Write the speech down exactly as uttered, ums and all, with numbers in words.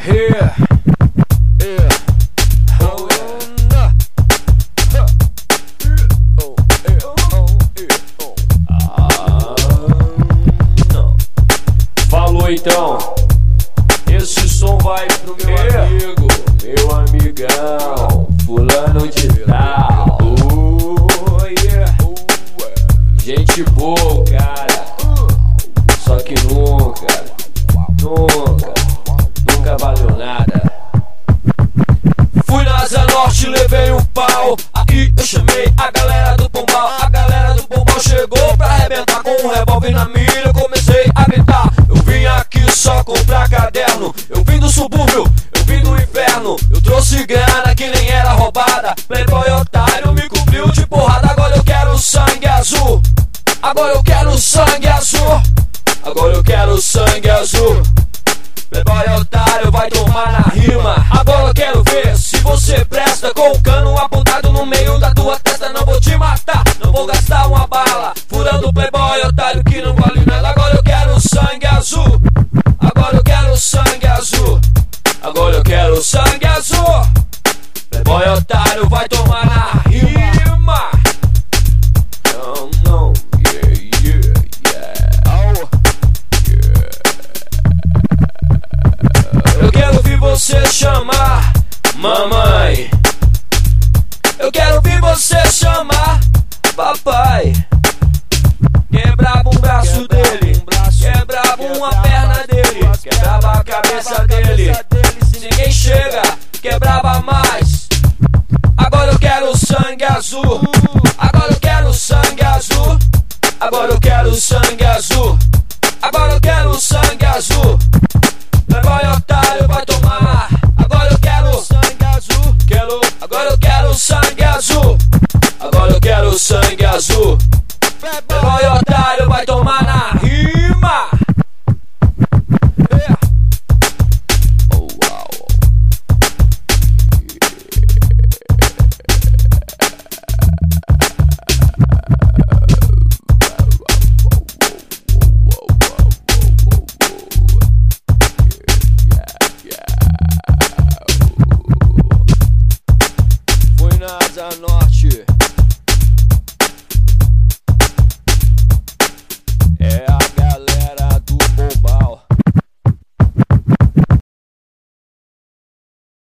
Yeah, yeah, oh yeah, oh yeah, oh yeah, oh. Ah, não. Falou então. Esse som vai pro meu yeah. amigo, meu amigão, fulano de tal. Oh yeah, gente boa, cara. Só que nunca, nunca, nunca valeu nada. Fui na Asa Norte, levei um pau. Aí eu chamei a galera do Pombal. A galera do Pombal chegou pra arrebentar. Com um revólver na mira eu comecei a gritar. Eu vim aqui só comprar caderno. Eu vim do subúrbio, eu vim do inferno. Eu trouxe grana que nem era roubada. Playboy otário me cobriu de porrada. Agora eu quero sangue azul. Agora eu quero sangue azul. Agora eu quero sangue azul. Playboy otário vai tomar na rima. Agora eu quero ver se você presta. Com o cano apontado no meio da tua testa. Não vou te matar, não vou gastar uma bala furando o Playboy otário que não vale nada. Agora eu quero sangue azul. Agora eu quero sangue azul. Agora eu quero sangue azul. Playboy otário vai tomar na rima. Não, não, yeah, yeah, yeah. Oh. Eu quero ouvir você chamar mamãe. Eu quero ouvir você chamar papai. Quebrava um braço dele, quebrava uma perna dele, quebrava a cabeça dele. Se ninguém chega, quebrava mais. Agora eu quero sangue azul. Agora eu quero sangue azul. Agora eu quero sangue azul. Agora eu quero sangue azul. Playboy otário vai tomar. Agora eu quero sangue azul. Quero. Agora eu quero sangue azul. Agora eu quero sangue azul. Playboy otário vai tomar na rima. Yeah. Oh, wow. Fui na Asa Norte.